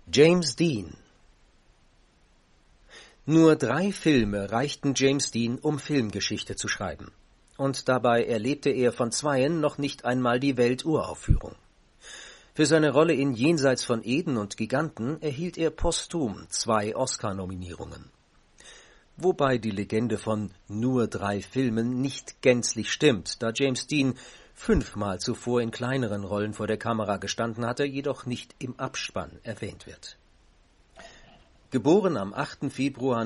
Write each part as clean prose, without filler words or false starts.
James Dean. Nur 3 Filme reichten James Dean, um Filmgeschichte zu schreiben. Und dabei erlebte er von 2 noch nicht einmal die Welturaufführung. Für seine Rolle in Jenseits von Eden und Giganten erhielt er posthum 2 Oscar-Nominierungen. Wobei die Legende von nur 3 Filmen nicht gänzlich stimmt, da James Dean 5-mal zuvor in kleineren Rollen vor der Kamera gestanden hatte, jedoch nicht im Abspann erwähnt wird. Geboren am 8. Februar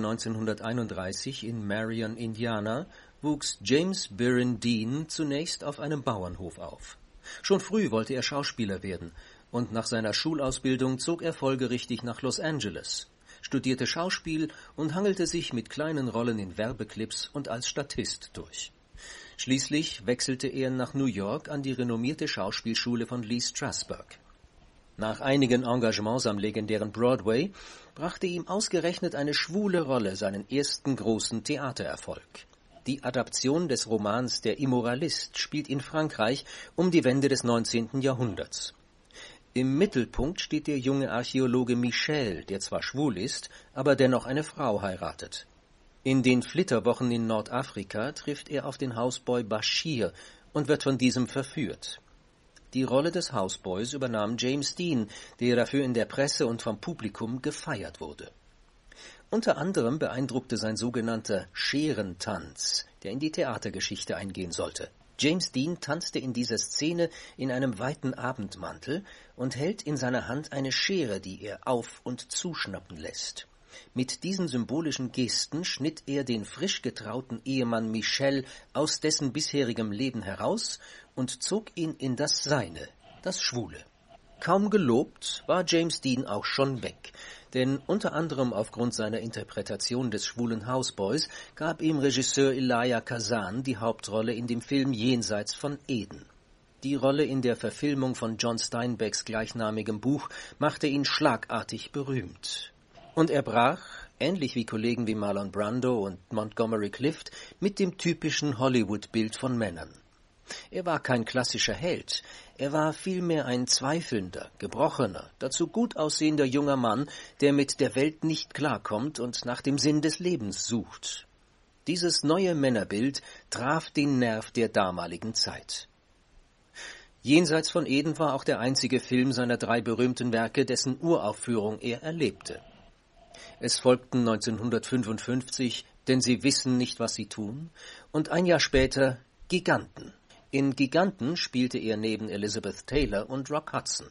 1931 in Marion, Indiana, wuchs James Byron Dean zunächst auf einem Bauernhof auf. Schon früh wollte er Schauspieler werden, und nach seiner Schulausbildung zog er folgerichtig nach Los Angeles, studierte Schauspiel und hangelte sich mit kleinen Rollen in Werbeclips und als Statist durch. Schließlich wechselte er nach New York an die renommierte Schauspielschule von Lee Strasberg. Nach einigen Engagements am legendären Broadway brachte ihm ausgerechnet eine schwule Rolle seinen ersten großen Theatererfolg. Die Adaption des Romans Der Immoralist spielt in Frankreich um die Wende des 19. Jahrhunderts. Im Mittelpunkt steht der junge Archäologe Michel, der zwar schwul ist, aber dennoch eine Frau heiratet. In den Flitterwochen in Nordafrika trifft er auf den Hausboy Bashir und wird von diesem verführt. Die Rolle des Hausboys übernahm James Dean, der dafür in der Presse und vom Publikum gefeiert wurde. Unter anderem beeindruckte sein sogenannter Scherentanz, der in die Theatergeschichte eingehen sollte. James Dean tanzte in dieser Szene in einem weiten Abendmantel und hält in seiner Hand eine Schere, die er auf- und zuschnappen lässt. Mit diesen symbolischen Gesten schnitt er den frisch getrauten Ehemann Michel aus dessen bisherigem Leben heraus und zog ihn in das Seine, das Schwule. Kaum gelobt war James Dean auch schon weg, denn unter anderem aufgrund seiner Interpretation des schwulen Houseboys gab ihm Regisseur Elia Kazan die Hauptrolle in dem Film Jenseits von Eden. Die Rolle in der Verfilmung von John Steinbecks gleichnamigem Buch machte ihn schlagartig berühmt. Und er brach, ähnlich wie Kollegen wie Marlon Brando und Montgomery Clift, mit dem typischen Hollywood-Bild von Männern. Er war kein klassischer Held, er war vielmehr ein zweifelnder, gebrochener, dazu gut aussehender junger Mann, der mit der Welt nicht klarkommt und nach dem Sinn des Lebens sucht. Dieses neue Männerbild traf den Nerv der damaligen Zeit. Jenseits von Eden war auch der einzige Film seiner 3 berühmten Werke, dessen Uraufführung er erlebte. Es folgten 1955 »Denn sie wissen nicht, was sie tun« und ein Jahr später »Giganten«. In »Giganten« spielte er neben Elizabeth Taylor und Rock Hudson.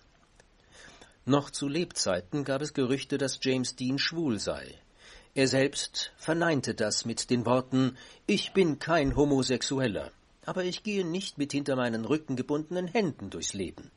Noch zu Lebzeiten gab es Gerüchte, dass James Dean schwul sei. Er selbst verneinte das mit den Worten »Ich bin kein Homosexueller, aber ich gehe nicht mit hinter meinen Rücken gebundenen Händen durchs Leben.«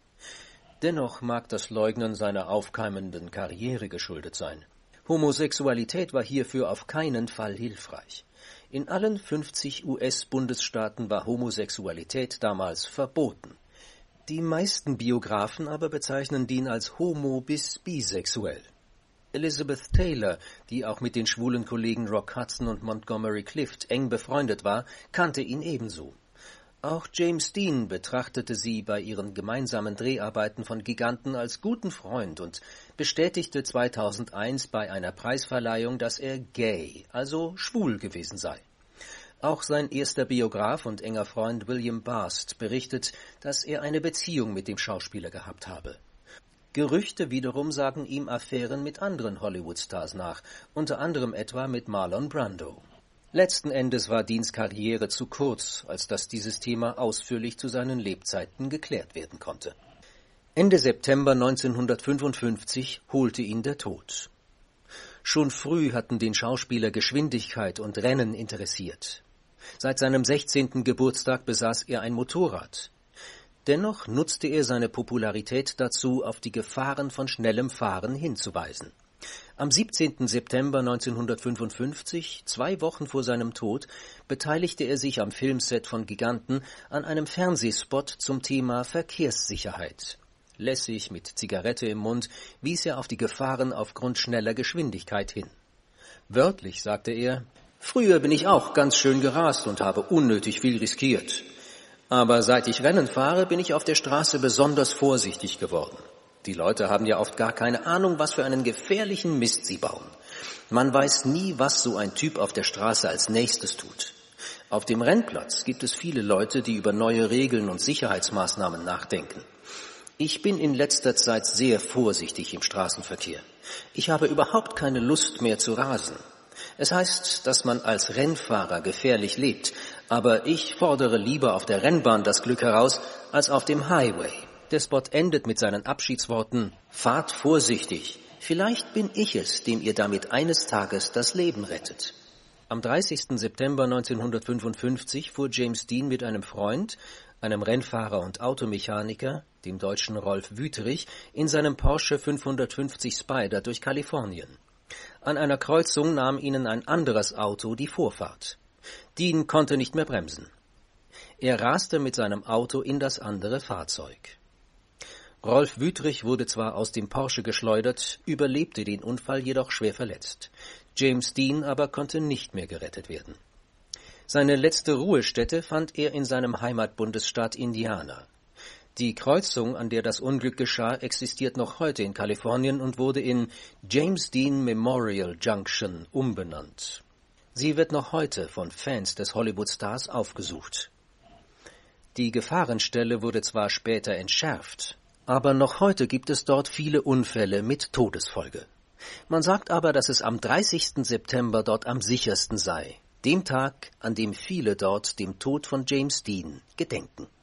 Dennoch mag das Leugnen seiner aufkeimenden Karriere geschuldet sein. Homosexualität war hierfür auf keinen Fall hilfreich. In allen 50 US-Bundesstaaten war Homosexualität damals verboten. Die meisten Biografen aber bezeichnen Dean als homo- bis bisexuell. Elizabeth Taylor, die auch mit den schwulen Kollegen Rock Hudson und Montgomery Clift eng befreundet war, kannte ihn ebenso. Auch James Dean betrachtete sie bei ihren gemeinsamen Dreharbeiten von Giganten als guten Freund und bestätigte 2001 bei einer Preisverleihung, dass er gay, also schwul gewesen sei. Auch sein erster Biograf und enger Freund William Bast berichtet, dass er eine Beziehung mit dem Schauspieler gehabt habe. Gerüchte wiederum sagen ihm Affären mit anderen Hollywood-Stars nach, unter anderem etwa mit Marlon Brando. Letzten Endes war Deans Karriere zu kurz, als dass dieses Thema ausführlich zu seinen Lebzeiten geklärt werden konnte. Ende September 1955 holte ihn der Tod. Schon früh hatten den Schauspieler Geschwindigkeit und Rennen interessiert. Seit seinem 16. Geburtstag besaß er ein Motorrad. Dennoch nutzte er seine Popularität dazu, auf die Gefahren von schnellem Fahren hinzuweisen. Am 17. September 1955, 2 Wochen vor seinem Tod, beteiligte er sich am Filmset von Giganten an einem Fernsehspot zum Thema Verkehrssicherheit. Lässig mit Zigarette im Mund wies er auf die Gefahren aufgrund schneller Geschwindigkeit hin. Wörtlich sagte er: »Früher bin ich auch ganz schön gerast und habe unnötig viel riskiert. Aber seit ich Rennen fahre, bin ich auf der Straße besonders vorsichtig geworden. Die Leute haben ja oft gar keine Ahnung, was für einen gefährlichen Mist sie bauen. Man weiß nie, was so ein Typ auf der Straße als nächstes tut. Auf dem Rennplatz gibt es viele Leute, die über neue Regeln und Sicherheitsmaßnahmen nachdenken. Ich bin in letzter Zeit sehr vorsichtig im Straßenverkehr. Ich habe überhaupt keine Lust mehr zu rasen. Es heißt, dass man als Rennfahrer gefährlich lebt, aber ich fordere lieber auf der Rennbahn das Glück heraus, als auf dem Highway. Der Spot endet mit seinen Abschiedsworten: Fahrt vorsichtig. Vielleicht bin ich es, dem ihr damit eines Tages das Leben rettet. Am 30. September 1955 fuhr James Dean mit einem Freund, einem Rennfahrer und Automechaniker, dem deutschen Rolf Wüterich, in seinem Porsche 550 Spyder durch Kalifornien. An einer Kreuzung nahm ihnen ein anderes Auto die Vorfahrt. Dean konnte nicht mehr bremsen. Er raste mit seinem Auto in das andere Fahrzeug. Rolf Wüterich wurde zwar aus dem Porsche geschleudert, überlebte den Unfall jedoch schwer verletzt. James Dean aber konnte nicht mehr gerettet werden. Seine letzte Ruhestätte fand er in seinem Heimatbundesstaat Indiana. Die Kreuzung, an der das Unglück geschah, existiert noch heute in Kalifornien und wurde in James Dean Memorial Junction umbenannt. Sie wird noch heute von Fans des Hollywood-Stars aufgesucht. Die Gefahrenstelle wurde zwar später entschärft, aber noch heute gibt es dort viele Unfälle mit Todesfolge. Man sagt aber, dass es am 30. September dort am sichersten sei, dem Tag, an dem viele dort dem Tod von James Dean gedenken.